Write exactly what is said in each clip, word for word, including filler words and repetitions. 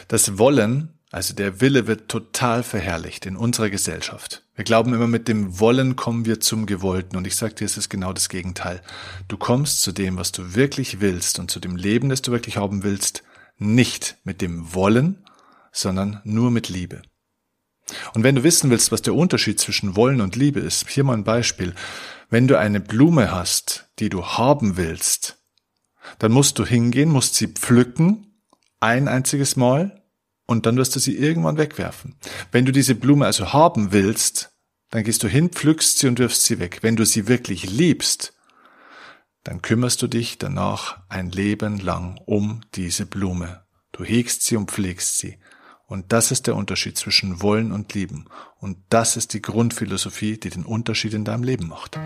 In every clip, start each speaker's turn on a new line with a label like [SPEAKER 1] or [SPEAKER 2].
[SPEAKER 1] Das Wollen, also der Wille, wird total verherrlicht in unserer Gesellschaft. Wir glauben immer, mit dem Wollen kommen wir zum Gewollten. Und ich sage dir, es ist genau das Gegenteil. Du kommst zu dem, was du wirklich willst und zu dem Leben, das du wirklich haben willst, nicht mit dem Wollen, sondern nur mit Liebe. Und wenn du wissen willst, was der Unterschied zwischen Wollen und Liebe ist, hier mal ein Beispiel. Wenn du eine Blume hast, die du haben willst, dann musst du hingehen, musst sie pflücken, ein einziges Mal, und dann wirst du sie irgendwann wegwerfen. Wenn du diese Blume also haben willst, dann gehst du hin, pflückst sie und wirfst sie weg. Wenn du sie wirklich liebst, dann kümmerst du dich danach ein Leben lang um diese Blume. Du hegst sie und pflegst sie. Und das ist der Unterschied zwischen Wollen und Lieben. Und das ist die Grundphilosophie, die den Unterschied in deinem Leben macht.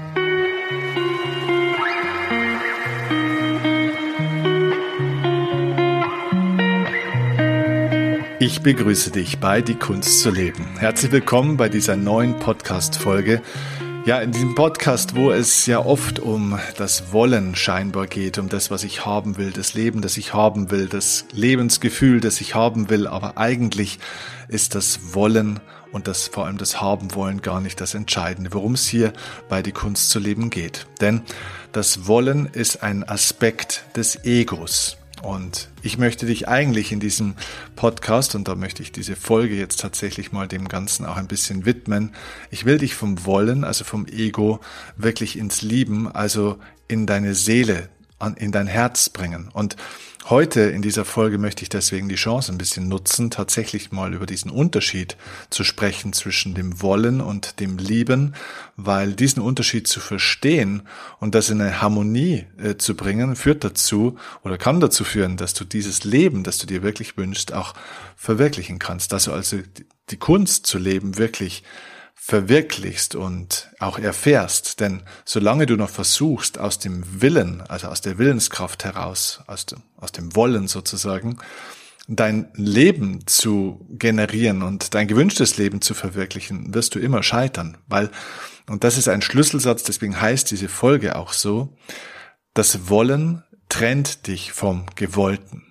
[SPEAKER 1] Ich begrüße dich bei Die Kunst zu leben. Herzlich willkommen bei dieser neuen Podcast-Folge. Ja, in diesem Podcast, wo es ja oft um das Wollen scheinbar geht, um das, was ich haben will, das Leben, das ich haben will, das Lebensgefühl, das ich haben will, aber eigentlich ist das Wollen und das vor allem das Haben-Wollen gar nicht das Entscheidende, worum es hier bei Die Kunst zu leben geht. Denn das Wollen ist ein Aspekt des Egos. Und ich möchte dich eigentlich in diesem Podcast, und da möchte ich diese Folge jetzt tatsächlich mal dem Ganzen auch ein bisschen widmen, ich will dich vom Wollen, also vom Ego, wirklich ins Lieben, also in deine Seele, in dein Herz bringen. Und heute in dieser Folge möchte ich deswegen die Chance ein bisschen nutzen, tatsächlich mal über diesen Unterschied zu sprechen zwischen dem Wollen und dem Lieben, weil diesen Unterschied zu verstehen und das in eine Harmonie äh, zu bringen, führt dazu oder kann dazu führen, dass du dieses Leben, das du dir wirklich wünschst, auch verwirklichen kannst. Dass du also die Kunst zu leben wirklich verwirklichst und auch erfährst. Denn solange du noch versuchst, aus dem Willen, also aus der Willenskraft heraus, aus dem, aus dem Wollen sozusagen, dein Leben zu generieren und dein gewünschtes Leben zu verwirklichen, wirst du immer scheitern. Weil, und das ist ein Schlüsselsatz, deswegen heißt diese Folge auch so, das Wollen trennt dich vom Gewollten.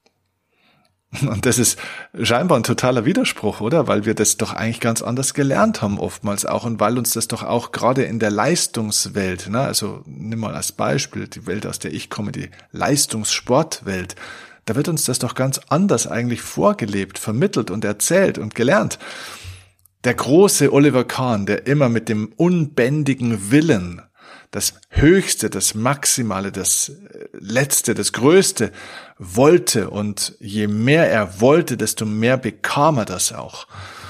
[SPEAKER 1] Und das ist scheinbar ein totaler Widerspruch, oder? Weil wir das doch eigentlich ganz anders gelernt haben oftmals auch und weil uns das doch auch gerade in der Leistungswelt, ne, also nimm mal als Beispiel die Welt, aus der ich komme, die Leistungssportwelt, da wird uns das doch ganz anders eigentlich vorgelebt, vermittelt und erzählt und gelernt. Der große Oliver Kahn, der immer mit dem unbändigen Willen das Höchste, das Maximale, das Letzte, das Größte wollte und je mehr er wollte, desto mehr bekam er das auch.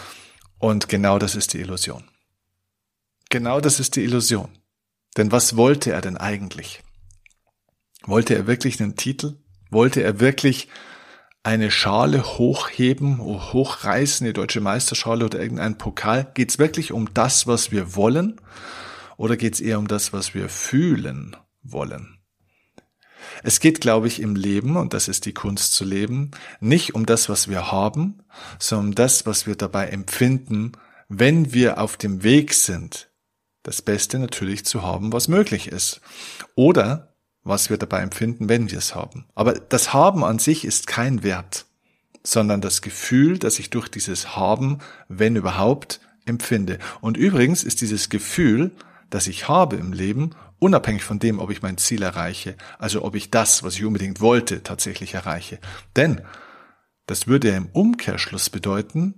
[SPEAKER 1] Und genau das ist die Illusion. Genau das ist die Illusion. Denn was wollte er denn eigentlich? Wollte er wirklich einen Titel? Wollte er wirklich eine Schale hochheben, hochreißen, die deutsche Meisterschale oder irgendeinen Pokal? Geht es wirklich um das, was wir wollen? Oder geht es eher um das, was wir fühlen wollen? Es geht, glaube ich, im Leben, und das ist die Kunst zu leben, nicht um das, was wir haben, sondern um das, was wir dabei empfinden, wenn wir auf dem Weg sind, das Beste natürlich zu haben, was möglich ist. Oder was wir dabei empfinden, wenn wir es haben. Aber das Haben an sich ist kein Wert, sondern das Gefühl, das ich durch dieses Haben, wenn überhaupt, empfinde. Und übrigens ist dieses Gefühl, das ich habe im Leben, unabhängig von dem, ob ich mein Ziel erreiche, also ob ich das, was ich unbedingt wollte, tatsächlich erreiche. Denn das würde ja im Umkehrschluss bedeuten,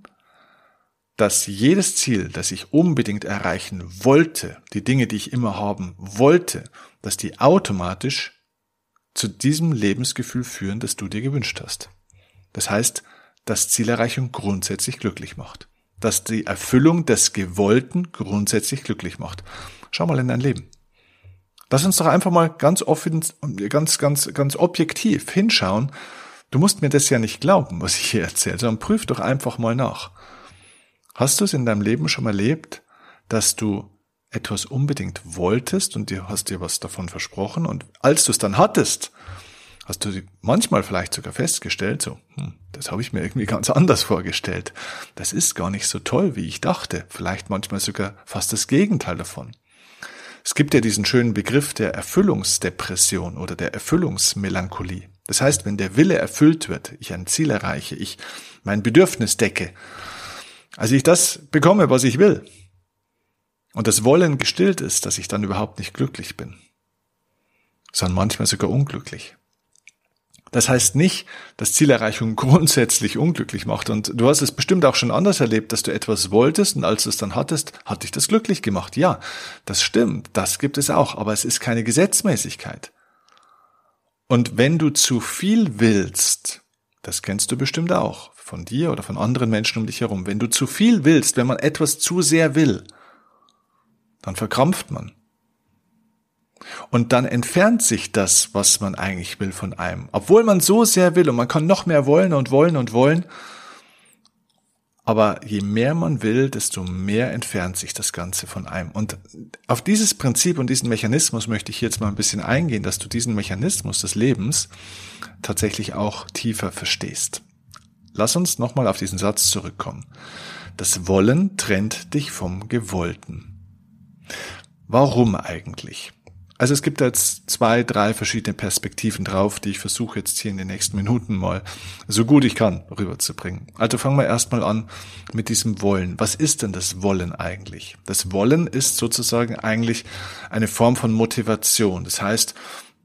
[SPEAKER 1] dass jedes Ziel, das ich unbedingt erreichen wollte, die Dinge, die ich immer haben wollte, dass die automatisch zu diesem Lebensgefühl führen, das du dir gewünscht hast. Das heißt, dass Zielerreichung grundsätzlich glücklich macht. Dass die Erfüllung des Gewollten grundsätzlich glücklich macht. Schau mal in dein Leben. Lass uns doch einfach mal ganz offen, ganz, ganz, ganz objektiv hinschauen. Du musst mir das ja nicht glauben, was ich hier erzähle, sondern prüf doch einfach mal nach. Hast du es in deinem Leben schon mal erlebt, dass du etwas unbedingt wolltest und du hast dir was davon versprochen und als du es dann hattest, hast du manchmal vielleicht sogar festgestellt, so, hm, das habe ich mir irgendwie ganz anders vorgestellt. Das ist gar nicht so toll, wie ich dachte. Vielleicht manchmal sogar fast das Gegenteil davon. Es gibt ja diesen schönen Begriff der Erfüllungsdepression oder der Erfüllungsmelancholie. Das heißt, wenn der Wille erfüllt wird, ich ein Ziel erreiche, ich mein Bedürfnis decke, also ich das bekomme, was ich will, und das Wollen gestillt ist, dass ich dann überhaupt nicht glücklich bin, sondern manchmal sogar unglücklich. Das heißt nicht, dass Zielerreichung grundsätzlich unglücklich macht. Und du hast es bestimmt auch schon anders erlebt, dass du etwas wolltest und als du es dann hattest, hat dich das glücklich gemacht. Ja, das stimmt, das gibt es auch, aber es ist keine Gesetzmäßigkeit. Und wenn du zu viel willst, das kennst du bestimmt auch, von dir oder von anderen Menschen um dich herum, wenn du zu viel willst, wenn man etwas zu sehr will, dann verkrampft man. Und dann entfernt sich das, was man eigentlich will, von einem. Obwohl man so sehr will und man kann noch mehr wollen und wollen und wollen. Aber je mehr man will, desto mehr entfernt sich das Ganze von einem. Und auf dieses Prinzip und diesen Mechanismus möchte ich jetzt mal ein bisschen eingehen, dass du diesen Mechanismus des Lebens tatsächlich auch tiefer verstehst. Lass uns nochmal auf diesen Satz zurückkommen. Das Wollen trennt dich vom Gewollten. Warum eigentlich? Also es gibt jetzt zwei, drei verschiedene Perspektiven drauf, die ich versuche jetzt hier in den nächsten Minuten mal so gut ich kann rüberzubringen. Also fangen wir erstmal an mit diesem Wollen. Was ist denn das Wollen eigentlich? Das Wollen ist sozusagen eigentlich eine Form von Motivation. Das heißt,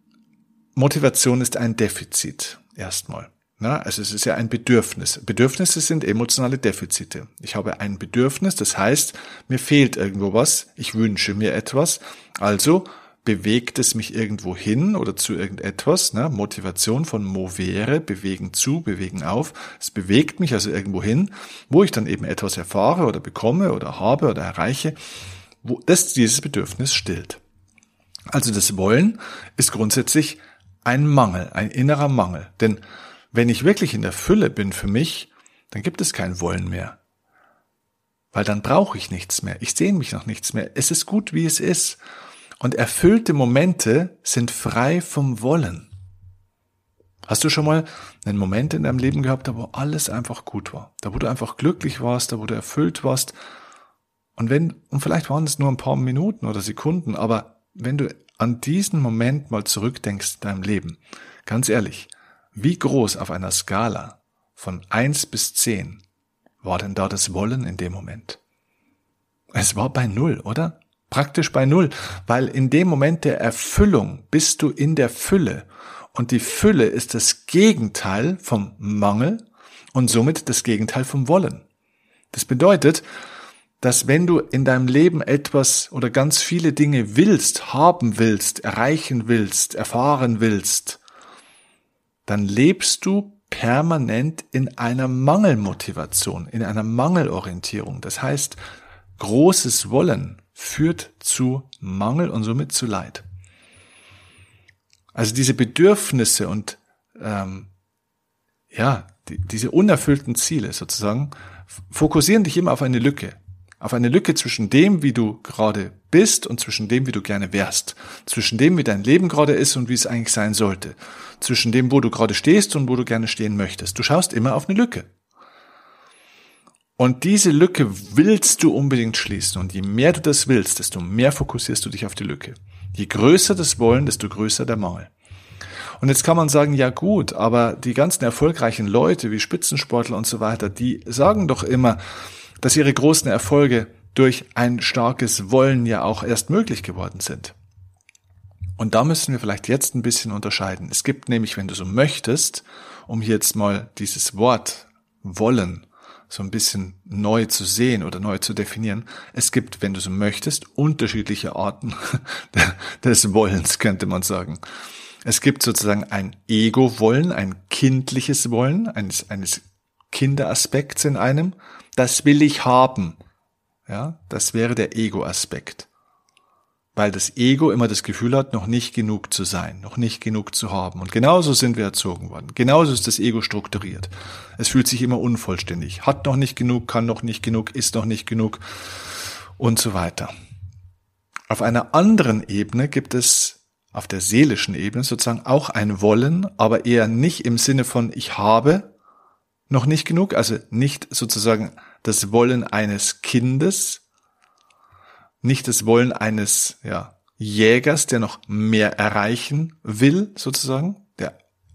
[SPEAKER 1] Motivation ist ein Defizit erstmal. Na, also es ist ja ein Bedürfnis. Bedürfnisse sind emotionale Defizite. Ich habe ein Bedürfnis, das heißt, mir fehlt irgendwo was, ich wünsche mir etwas, also bewegt es mich irgendwo hin oder zu irgendetwas, ne? Motivation von movere, bewegen zu, bewegen auf. Es bewegt mich also irgendwo hin, wo ich dann eben etwas erfahre oder bekomme oder habe oder erreiche, wo das dieses Bedürfnis stillt. Also das Wollen ist grundsätzlich ein Mangel, ein innerer Mangel. Denn wenn ich wirklich in der Fülle bin für mich, dann gibt es kein Wollen mehr. Weil dann brauche ich nichts mehr. Ich sehne mich nach nichts mehr. Es ist gut, wie es ist. Und erfüllte Momente sind frei vom Wollen. Hast du schon mal einen Moment in deinem Leben gehabt, da wo alles einfach gut war? Da wo du einfach glücklich warst, da wo du erfüllt warst. Und wenn, und vielleicht waren es nur ein paar Minuten oder Sekunden, aber wenn du an diesen Moment mal zurückdenkst in deinem Leben, ganz ehrlich, wie groß auf einer Skala von eins bis zehn war denn da das Wollen in dem Moment? Es war bei null, oder? Praktisch bei null, weil in dem Moment der Erfüllung bist du in der Fülle und die Fülle ist das Gegenteil vom Mangel und somit das Gegenteil vom Wollen. Das bedeutet, dass wenn du in deinem Leben etwas oder ganz viele Dinge willst, haben willst, erreichen willst, erfahren willst, dann lebst du permanent in einer Mangelmotivation, in einer Mangelorientierung. Das heißt, großes Wollen führt zu Mangel und somit zu Leid. Also diese Bedürfnisse und ähm, ja, die, diese unerfüllten Ziele sozusagen fokussieren dich immer auf eine Lücke. Auf eine Lücke zwischen dem, wie du gerade bist und zwischen dem, wie du gerne wärst. Zwischen dem, wie dein Leben gerade ist und wie es eigentlich sein sollte. Zwischen dem, wo du gerade stehst und wo du gerne stehen möchtest. Du schaust immer auf eine Lücke. Und diese Lücke willst du unbedingt schließen. Und je mehr du das willst, desto mehr fokussierst du dich auf die Lücke. Je größer das Wollen, desto größer der Mangel. Und jetzt kann man sagen, ja gut, aber die ganzen erfolgreichen Leute wie Spitzensportler und so weiter, die sagen doch immer, dass ihre großen Erfolge durch ein starkes Wollen ja auch erst möglich geworden sind. Und da müssen wir vielleicht jetzt ein bisschen unterscheiden. Es gibt nämlich, wenn du so möchtest, um hier jetzt mal dieses Wort Wollen so ein bisschen neu zu sehen oder neu zu definieren. Es gibt, wenn du so möchtest, unterschiedliche Arten des Wollens, könnte man sagen. Es gibt sozusagen ein Ego-Wollen, ein kindliches Wollen, eines, eines Kinderaspekts in einem. Das will ich haben. Ja, das wäre der Ego-Aspekt. Weil das Ego immer das Gefühl hat, noch nicht genug zu sein, noch nicht genug zu haben. Und genauso sind wir erzogen worden. Genauso ist das Ego strukturiert. Es fühlt sich immer unvollständig. Hat noch nicht genug, kann noch nicht genug, ist noch nicht genug und so weiter. Auf einer anderen Ebene gibt es, auf der seelischen Ebene sozusagen auch ein Wollen, aber eher nicht im Sinne von ich habe noch nicht genug, also nicht sozusagen das Wollen eines Kindes, nicht das Wollen eines ja, Jägers, der noch mehr erreichen will, sozusagen, der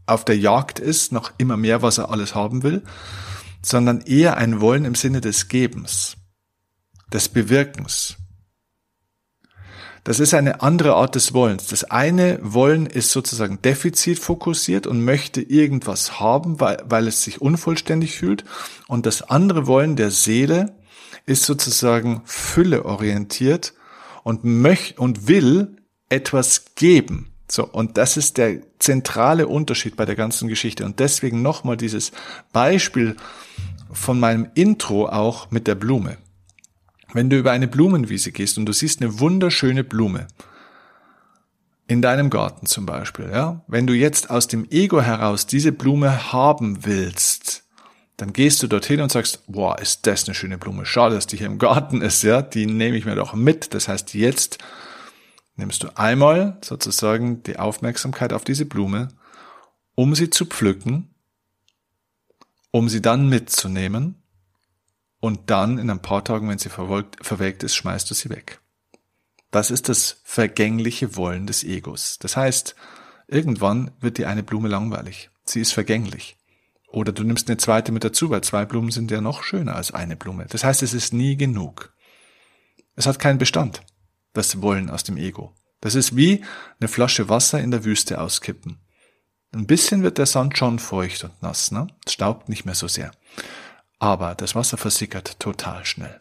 [SPEAKER 1] auf der Jagd ist, nach immer mehr, was er alles haben will, sondern eher ein Wollen im Sinne des Gebens, des Bewirkens. Das ist eine andere Art des Wollens. Das eine Wollen ist sozusagen defizitfokussiert und möchte irgendwas haben, weil, weil es sich unvollständig fühlt. Und das andere Wollen der Seele ist sozusagen fülleorientiert und möchte und will etwas geben. So, und das ist der zentrale Unterschied bei der ganzen Geschichte. Und deswegen nochmal dieses Beispiel von meinem Intro auch mit der Blume. Wenn du über eine Blumenwiese gehst und du siehst eine wunderschöne Blume, in deinem Garten zum Beispiel, ja, wenn du jetzt aus dem Ego heraus diese Blume haben willst, dann gehst du dorthin und sagst, boah, ist das eine schöne Blume, schade, dass die hier im Garten ist, ja, die nehme ich mir doch mit. Das heißt, jetzt nimmst du einmal sozusagen die Aufmerksamkeit auf diese Blume, um sie zu pflücken, um sie dann mitzunehmen, und dann in ein paar Tagen, wenn sie verwelkt ist, schmeißt du sie weg. Das ist das vergängliche Wollen des Egos. Das heißt, irgendwann wird dir eine Blume langweilig. Sie ist vergänglich. Oder du nimmst eine zweite mit dazu, weil zwei Blumen sind ja noch schöner als eine Blume. Das heißt, es ist nie genug. Es hat keinen Bestand, das Wollen aus dem Ego. Das ist wie eine Flasche Wasser in der Wüste auskippen. Ein bisschen wird der Sand schon feucht und nass, ne? Es staubt nicht mehr so sehr. Aber das Wasser versickert total schnell.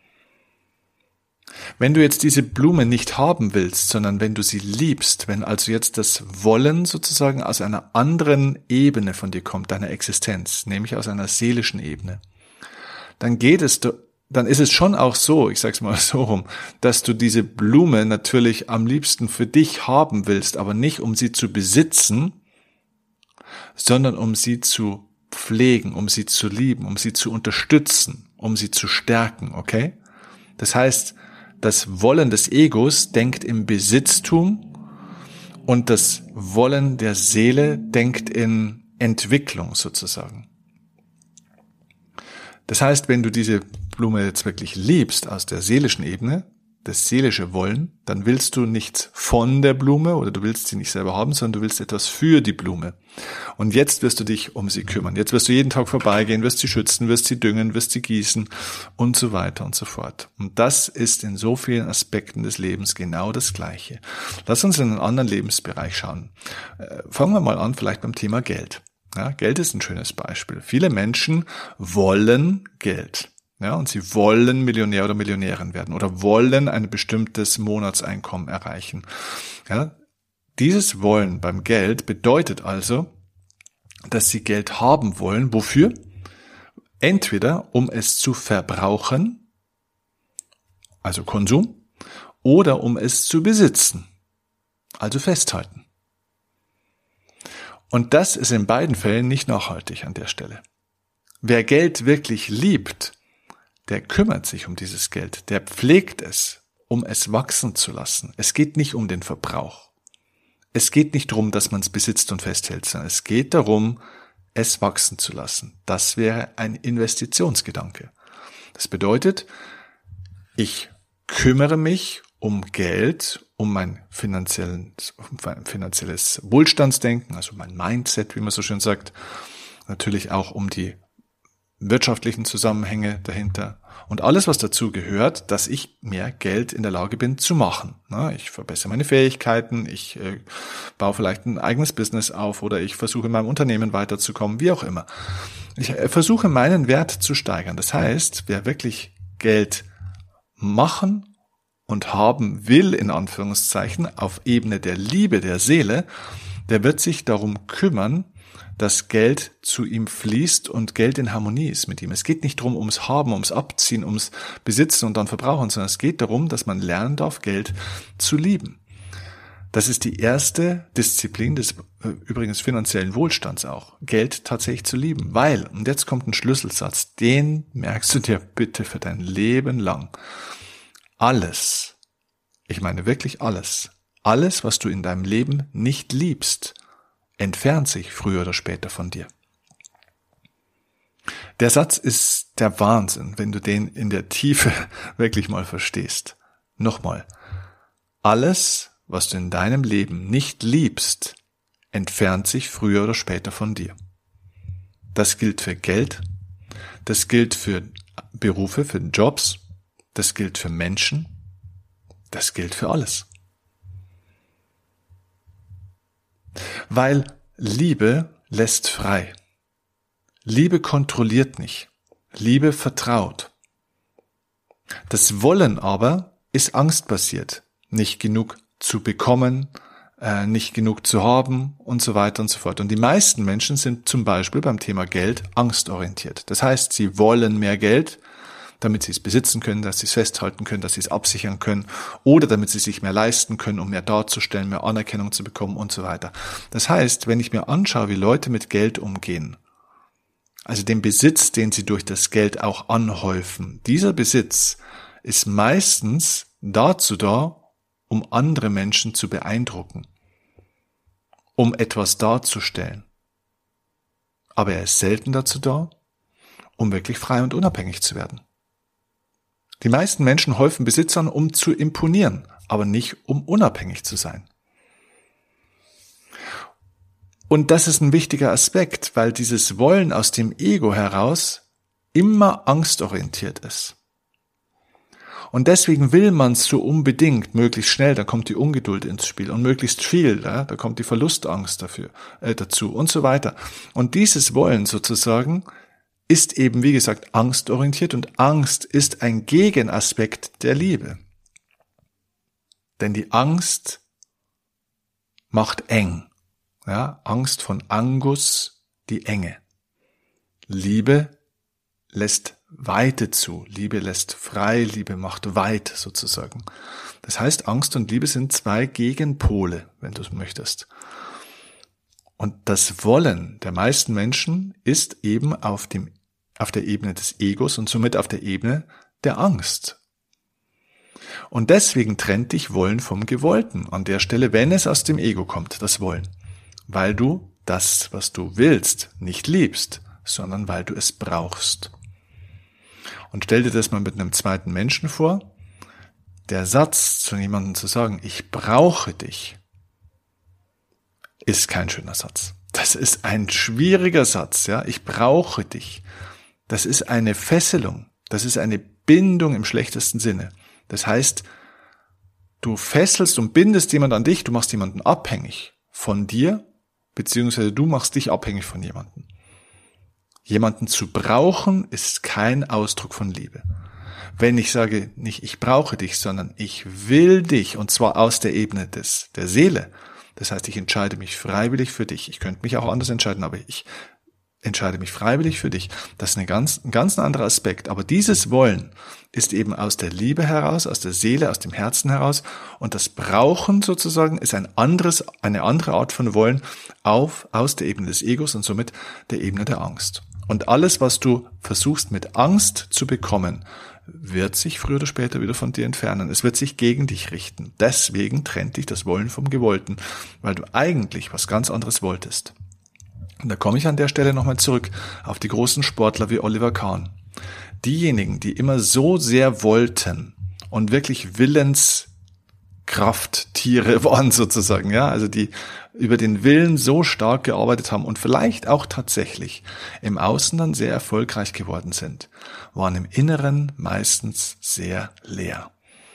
[SPEAKER 1] Wenn du jetzt diese Blume nicht haben willst, sondern wenn du sie liebst, wenn also jetzt das Wollen sozusagen aus einer anderen Ebene von dir kommt, deiner Existenz, nämlich aus einer seelischen Ebene, dann geht es, dann ist es schon auch so, ich sag's mal so rum, dass du diese Blume natürlich am liebsten für dich haben willst, aber nicht um sie zu besitzen, sondern um sie zu pflegen, um sie zu lieben, um sie zu unterstützen, um sie zu stärken, okay? Das heißt, das Wollen des Egos denkt im Besitztum und das Wollen der Seele denkt in Entwicklung sozusagen. Das heißt, wenn du diese Blume jetzt wirklich liebst aus der seelischen Ebene, das seelische Wollen, dann willst du nichts von der Blume oder du willst sie nicht selber haben, sondern du willst etwas für die Blume. Und jetzt wirst du dich um sie kümmern. Jetzt wirst du jeden Tag vorbeigehen, wirst sie schützen, wirst sie düngen, wirst sie gießen und so weiter und so fort. Und das ist in so vielen Aspekten des Lebens genau das Gleiche. Lass uns in einen anderen Lebensbereich schauen. Fangen wir mal an, vielleicht beim Thema Geld. Ja, Geld ist ein schönes Beispiel. Viele Menschen wollen Geld. Ja, und sie wollen Millionär oder Millionärin werden oder wollen ein bestimmtes Monatseinkommen erreichen. Ja, dieses Wollen beim Geld bedeutet also, dass sie Geld haben wollen. Wofür? Entweder um es zu verbrauchen, also Konsum, oder um es zu besitzen, also festhalten. Und das ist in beiden Fällen nicht nachhaltig an der Stelle. Wer Geld wirklich liebt, der kümmert sich um dieses Geld, der pflegt es, um es wachsen zu lassen. Es geht nicht um den Verbrauch. Es geht nicht darum, dass man es besitzt und festhält, sondern es geht darum, es wachsen zu lassen. Das wäre ein Investitionsgedanke. Das bedeutet, ich kümmere mich um Geld, um mein finanzielles, um mein finanzielles Wohlstandsdenken, also mein Mindset, wie man so schön sagt, natürlich auch um die wirtschaftlichen Zusammenhänge dahinter und alles, was dazu gehört, dass ich mehr Geld in der Lage bin zu machen. Ich verbessere meine Fähigkeiten, ich baue vielleicht ein eigenes Business auf oder ich versuche in meinem Unternehmen weiterzukommen, wie auch immer. Ich versuche meinen Wert zu steigern. Das heißt, wer wirklich Geld machen und haben will, in Anführungszeichen, auf Ebene der Liebe der Seele, der wird sich darum kümmern, dass Geld zu ihm fließt und Geld in Harmonie ist mit ihm. Es geht nicht darum, ums Haben, ums Abziehen, ums Besitzen und dann Verbrauchen, sondern es geht darum, dass man lernen darf, Geld zu lieben. Das ist die erste Disziplin des übrigens finanziellen Wohlstands auch, Geld tatsächlich zu lieben. Weil, und jetzt kommt ein Schlüsselsatz, den merkst du dir bitte für dein Leben lang. Alles, ich meine wirklich alles, alles, was du in deinem Leben nicht liebst, entfernt sich früher oder später von dir. Der Satz ist der Wahnsinn, wenn du den in der Tiefe wirklich mal verstehst. Nochmal, alles, was du in deinem Leben nicht liebst, entfernt sich früher oder später von dir. Das gilt für Geld, das gilt für Berufe, für Jobs, das gilt für Menschen, das gilt für alles. Weil Liebe lässt frei. Liebe kontrolliert nicht. Liebe vertraut. Das Wollen aber ist angstbasiert. Nicht genug zu bekommen, äh, nicht genug zu haben und so weiter und so fort. Und die meisten Menschen sind zum Beispiel beim Thema Geld angstorientiert. Das heißt, sie wollen mehr Geld, damit sie es besitzen können, dass sie es festhalten können, dass sie es absichern können oder damit sie sich mehr leisten können, um mehr darzustellen, mehr Anerkennung zu bekommen und so weiter. Das heißt, wenn ich mir anschaue, wie Leute mit Geld umgehen, also den Besitz, den sie durch das Geld auch anhäufen, dieser Besitz ist meistens dazu da, um andere Menschen zu beeindrucken, um etwas darzustellen. Aber er ist selten dazu da, um wirklich frei und unabhängig zu werden. Die meisten Menschen häufen Besitz an, um zu imponieren, aber nicht um unabhängig zu sein. Und das ist ein wichtiger Aspekt, weil dieses Wollen aus dem Ego heraus immer angstorientiert ist. Und deswegen will man es so unbedingt, möglichst schnell, da kommt die Ungeduld ins Spiel und möglichst viel, ja, da kommt die Verlustangst dafür, äh, dazu und so weiter. Und dieses Wollen sozusagen ist eben, wie gesagt, angstorientiert und Angst ist ein Gegenaspekt der Liebe. Denn die Angst macht eng. Ja, Angst von Angus, die Enge. Liebe lässt Weite zu. Liebe lässt frei, Liebe macht weit sozusagen. Das heißt, Angst und Liebe sind zwei Gegenpole, wenn du es möchtest. Und das Wollen der meisten Menschen ist eben auf dem, auf der Ebene des Egos und somit auf der Ebene der Angst. Und deswegen trennt dich Wollen vom Gewollten an der Stelle, wenn es aus dem Ego kommt, das Wollen. Weil du das, was du willst, nicht liebst, sondern weil du es brauchst. Und stell dir das mal mit einem zweiten Menschen vor. Der Satz zu jemandem zu sagen, ich brauche dich, ist kein schöner Satz. Das ist ein schwieriger Satz, ja. Ich brauche dich. Das ist eine Fesselung. Das ist eine Bindung im schlechtesten Sinne. Das heißt, du fesselst und bindest jemanden an dich, du machst jemanden abhängig von dir, beziehungsweise du machst dich abhängig von jemandem. Jemanden zu brauchen ist kein Ausdruck von Liebe. Wenn ich sage, nicht ich brauche dich, sondern ich will dich, und zwar aus der Ebene des der Seele. Das heißt, ich entscheide mich freiwillig für dich. Ich könnte mich auch anders entscheiden, aber ich entscheide mich freiwillig für dich. Das ist eine ganz, ein ganz anderer Aspekt. Aber dieses Wollen ist eben aus der Liebe heraus, aus der Seele, aus dem Herzen heraus. Und das Brauchen sozusagen ist ein anderes, eine andere Art von Wollen auf, aus der Ebene des Egos und somit der Ebene der Angst. Und alles, was du versuchst mit Angst zu bekommen, wird sich früher oder später wieder von dir entfernen. Es wird sich gegen dich richten. Deswegen trennt dich das Wollen vom Gewollten, weil du eigentlich was ganz anderes wolltest. Und da komme ich an der Stelle nochmal zurück auf die großen Sportler wie Oliver Kahn. Diejenigen, die immer so sehr wollten und wirklich Willenskrafttiere waren sozusagen, ja, also die über den Willen so stark gearbeitet haben und vielleicht auch tatsächlich im Außen dann sehr erfolgreich geworden sind, waren im Inneren meistens sehr leer.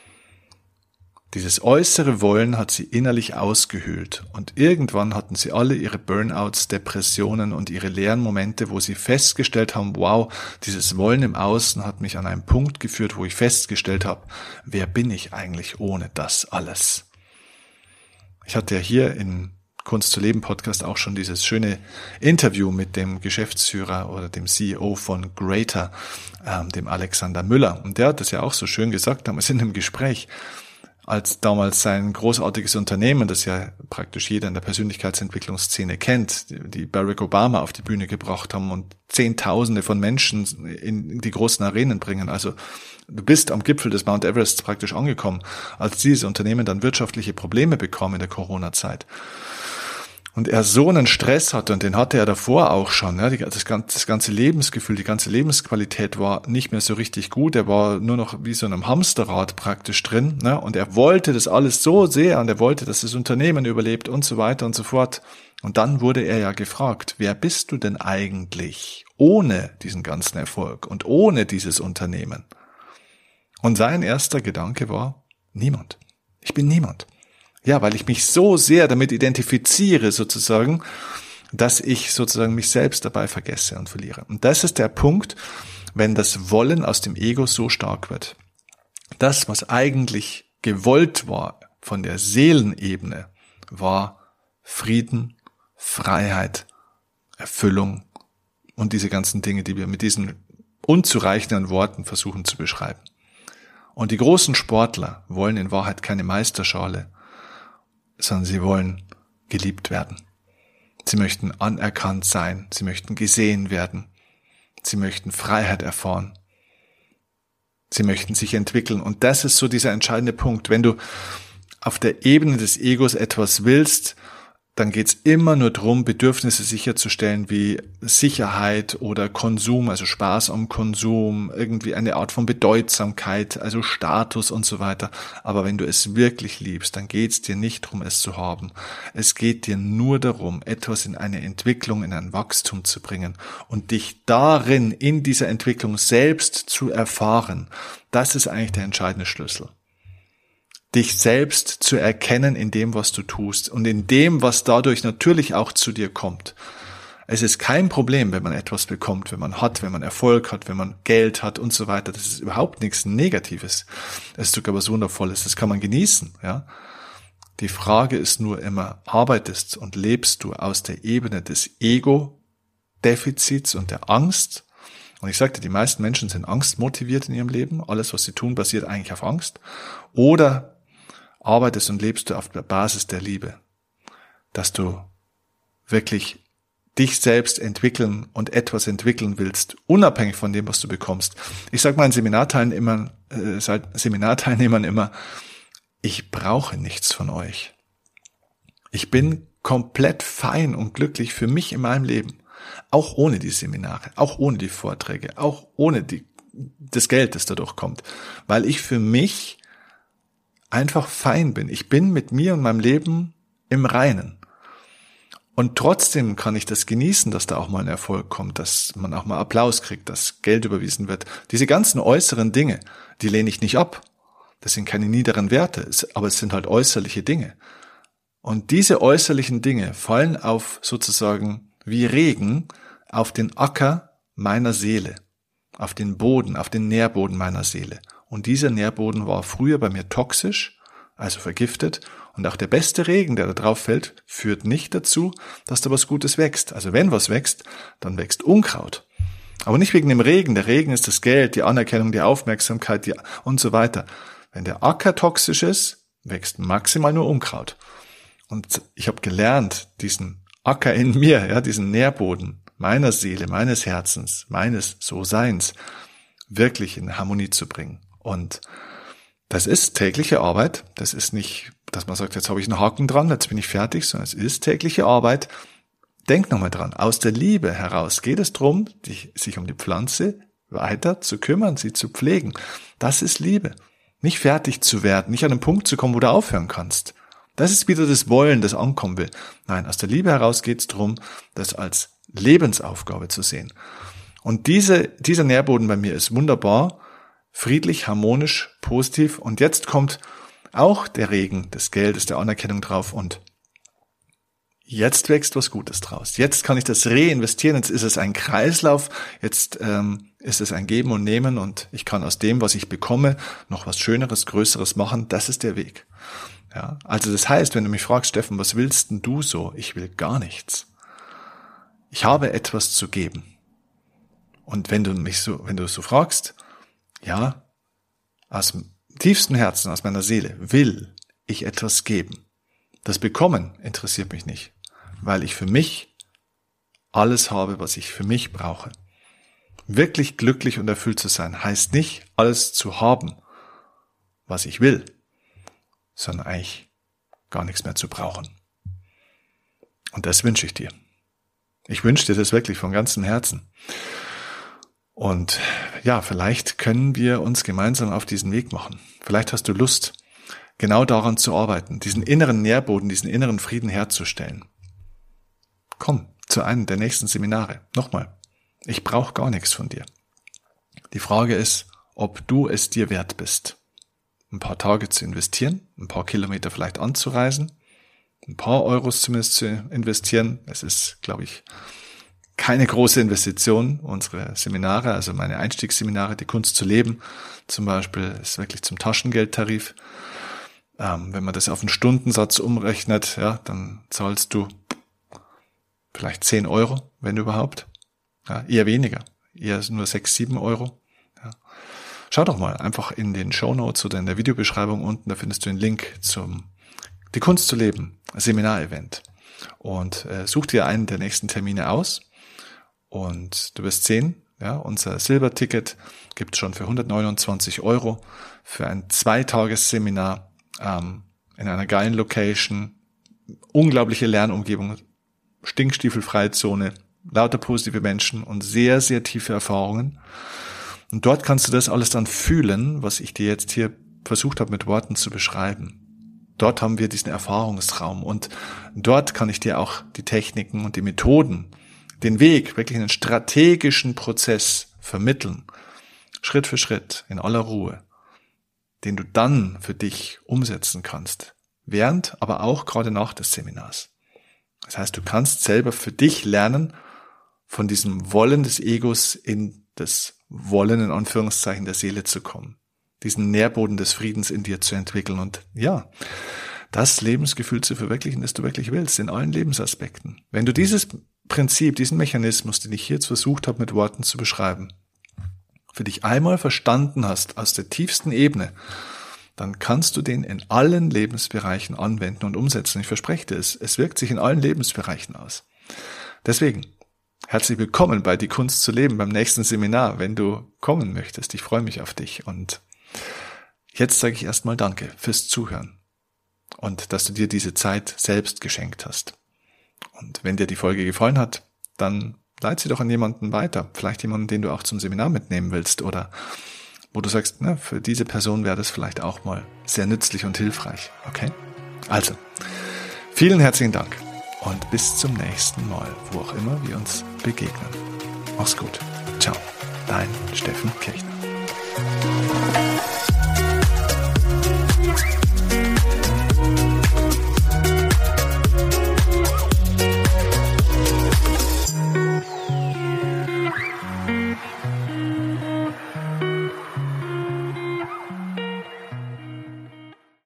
[SPEAKER 1] Dieses äußere Wollen hat sie innerlich ausgehöhlt und irgendwann hatten sie alle ihre Burnouts, Depressionen und ihre leeren Momente, wo sie festgestellt haben, wow, dieses Wollen im Außen hat mich an einen Punkt geführt, wo ich festgestellt habe, wer bin ich eigentlich ohne das alles? Ich hatte ja hier im Kunst zu leben Podcast auch schon dieses schöne Interview mit dem Geschäftsführer oder dem C E O von Greater, ähm, dem Alexander Müller. Und der hat das ja auch so schön gesagt, damals in einem Gespräch, als damals sein großartiges Unternehmen, das ja praktisch jeder in der Persönlichkeitsentwicklungsszene kennt, die Barack Obama auf die Bühne gebracht haben und Zehntausende von Menschen in die großen Arenen bringen. Also du bist am Gipfel des Mount Everest praktisch angekommen, als dieses Unternehmen dann wirtschaftliche Probleme bekam in der Corona-Zeit. Und er so einen Stress hatte, und den hatte er davor auch schon, ja, das ganze Lebensgefühl, die ganze Lebensqualität war nicht mehr so richtig gut, er war nur noch wie so in einem Hamsterrad praktisch drin, ne, und er wollte das alles so sehr, und er wollte, dass das Unternehmen überlebt und so weiter und so fort. Und dann wurde er ja gefragt, wer bist du denn eigentlich ohne diesen ganzen Erfolg und ohne dieses Unternehmen? Und sein erster Gedanke war, niemand. Ich bin niemand. Ja, weil ich mich so sehr damit identifiziere sozusagen, dass ich sozusagen mich selbst dabei vergesse und verliere. Und das ist der Punkt, wenn das Wollen aus dem Ego so stark wird. Das, was eigentlich gewollt war von der Seelenebene, war Frieden, Freiheit, Erfüllung und diese ganzen Dinge, die wir mit diesen unzureichenden Worten versuchen zu beschreiben. Und die großen Sportler wollen in Wahrheit keine Meisterschale, sondern sie wollen geliebt werden. Sie möchten anerkannt sein, sie möchten gesehen werden, sie möchten Freiheit erfahren, sie möchten sich entwickeln. Und das ist so dieser entscheidende Punkt. Wenn du auf der Ebene des Egos etwas willst, dann geht's immer nur darum, Bedürfnisse sicherzustellen wie Sicherheit oder Konsum, also Spaß am Konsum, irgendwie eine Art von Bedeutsamkeit, also Status und so weiter. Aber wenn du es wirklich liebst, dann geht's dir nicht darum, es zu haben. Es geht dir nur darum, etwas in eine Entwicklung, in ein Wachstum zu bringen und dich darin, in dieser Entwicklung selbst zu erfahren. Das ist eigentlich der entscheidende Schlüssel. Dich selbst zu erkennen in dem, was du tust und in dem, was dadurch natürlich auch zu dir kommt. Es ist kein Problem, wenn man etwas bekommt, wenn man hat, wenn man Erfolg hat, wenn man Geld hat und so weiter. Das ist überhaupt nichts Negatives. Es ist sogar was Wundervolles. Das kann man genießen, ja. Die Frage ist nur immer, arbeitest und lebst du aus der Ebene des Ego-Defizits und der Angst? Und ich sagte, die meisten Menschen sind angstmotiviert in ihrem Leben. Alles, was sie tun, basiert eigentlich auf Angst. Oder arbeitest und lebst du auf der Basis der Liebe, dass du wirklich dich selbst entwickeln und etwas entwickeln willst, unabhängig von dem, was du bekommst. Ich sage meinen Seminarteilnehmern, äh, Seminarteilnehmern immer, ich brauche nichts von euch. Ich bin komplett fein und glücklich für mich in meinem Leben, auch ohne die Seminare, auch ohne die Vorträge, auch ohne die, das Geld, das dadurch kommt, weil ich für mich einfach fein bin. Ich bin mit mir und meinem Leben im Reinen. Und trotzdem kann ich das genießen, dass da auch mal ein Erfolg kommt, dass man auch mal Applaus kriegt, dass Geld überwiesen wird. Diese ganzen äußeren Dinge, die lehne ich nicht ab. Das sind keine niederen Werte, aber es sind halt äußerliche Dinge. Und diese äußerlichen Dinge fallen auf sozusagen wie Regen auf den Acker meiner Seele, auf den Boden, auf den Nährboden meiner Seele. Und dieser Nährboden war früher bei mir toxisch, also vergiftet. Und auch der beste Regen, der da drauf fällt, führt nicht dazu, dass da was Gutes wächst. Also wenn was wächst, dann wächst Unkraut. Aber nicht wegen dem Regen. Der Regen ist das Geld, die Anerkennung, die Aufmerksamkeit die und so weiter. Wenn der Acker toxisch ist, wächst maximal nur Unkraut. Und ich habe gelernt, diesen Acker in mir, ja, diesen Nährboden meiner Seele, meines Herzens, meines So-Seins, wirklich in Harmonie zu bringen. Und das ist tägliche Arbeit. Das ist nicht, dass man sagt, jetzt habe ich einen Haken dran, jetzt bin ich fertig, sondern es ist tägliche Arbeit. Denk nochmal dran. Aus der Liebe heraus geht es darum, sich um die Pflanze weiter zu kümmern, sie zu pflegen. Das ist Liebe. Nicht fertig zu werden, nicht an einen Punkt zu kommen, wo du aufhören kannst. Das ist wieder das Wollen, das ankommen will. Nein, aus der Liebe heraus geht es darum, das als Lebensaufgabe zu sehen. Und diese, dieser Nährboden bei mir ist wunderbar, friedlich, harmonisch, positiv. Und jetzt kommt auch der Regen des Geldes, der Anerkennung drauf und jetzt wächst was Gutes draus. Jetzt kann ich das reinvestieren, jetzt ist es ein Kreislauf, jetzt ähm, ist es ein Geben und Nehmen und ich kann aus dem, was ich bekomme, noch was Schöneres, Größeres machen. Das ist der Weg. Ja, also das heißt, wenn du mich fragst, Steffen, was willst denn du so? Ich will gar nichts. Ich habe etwas zu geben. Und wenn du mich so, wenn du so fragst, ja, aus dem tiefsten Herzen, aus meiner Seele will ich etwas geben. Das Bekommen interessiert mich nicht, weil ich für mich alles habe, was ich für mich brauche. Wirklich glücklich und erfüllt zu sein, heißt nicht, alles zu haben, was ich will, sondern eigentlich gar nichts mehr zu brauchen. Und das wünsche ich dir. Ich wünsche dir das wirklich von ganzem Herzen. Und ja, vielleicht können wir uns gemeinsam auf diesen Weg machen. Vielleicht hast du Lust, genau daran zu arbeiten, diesen inneren Nährboden, diesen inneren Frieden herzustellen. komm zu einem der nächsten Seminare. Nochmal, ich brauche gar nichts von dir. Die Frage ist, ob du es dir wert bist, ein paar Tage zu investieren, ein paar Kilometer vielleicht anzureisen, ein paar Euros zumindest zu investieren. Es ist, glaube ich, keine große Investition. Unsere Seminare, also meine Einstiegsseminare, die Kunst zu leben, zum Beispiel, ist wirklich zum Taschengeldtarif. Ähm, wenn man das auf einen Stundensatz umrechnet, ja, dann zahlst du vielleicht zehn Euro, wenn überhaupt. Ja, eher weniger, eher nur sechs, sieben Euro. Ja. Schau doch mal einfach in den Shownotes oder in der Videobeschreibung unten, da findest du den Link zum Die Kunst zu leben, Seminarevent. Und äh, such dir einen der nächsten Termine aus und du wirst sehen, ja, unser Silberticket gibt es schon für hundertneunundzwanzig Euro für ein Zweitagesseminar ähm, in einer geilen Location, unglaubliche Lernumgebung, stinkstiefelfreie Zone, lauter positive Menschen und sehr, sehr tiefe Erfahrungen. Und dort kannst du das alles dann fühlen, was ich dir jetzt hier versucht habe mit Worten zu beschreiben. Dort haben wir diesen Erfahrungsraum und dort kann ich dir auch die Techniken und die Methoden, den Weg, wirklich einen strategischen Prozess vermitteln, Schritt für Schritt, in aller Ruhe, den du dann für dich umsetzen kannst, während, aber auch gerade nach des Seminars. Das heißt, du kannst selber für dich lernen, von diesem Wollen des Egos in das Wollen, in Anführungszeichen, der Seele zu kommen. Diesen Nährboden des Friedens in dir zu entwickeln und ja, das Lebensgefühl zu verwirklichen, das du wirklich willst, in allen Lebensaspekten. Wenn du dieses Prinzip, diesen Mechanismus, den ich hier jetzt versucht habe, mit Worten zu beschreiben, für dich einmal verstanden hast, aus der tiefsten Ebene, dann kannst du den in allen Lebensbereichen anwenden und umsetzen. Ich verspreche dir, es, es wirkt sich in allen Lebensbereichen aus. Deswegen, herzlich willkommen bei Die Kunst zu leben beim nächsten Seminar, wenn du kommen möchtest. Ich freue mich auf dich und jetzt sage ich erstmal Danke fürs Zuhören und dass du dir diese Zeit selbst geschenkt hast. Und wenn dir die Folge gefallen hat, dann leite sie doch an jemanden weiter. Vielleicht jemanden, den du auch zum Seminar mitnehmen willst oder wo du sagst, na, für diese Person wäre das vielleicht auch mal sehr nützlich und hilfreich. Okay? Also, vielen herzlichen Dank und bis zum nächsten Mal, wo auch immer wir uns begegnen. Mach's gut. Ciao. Dein Steffen Kirchner.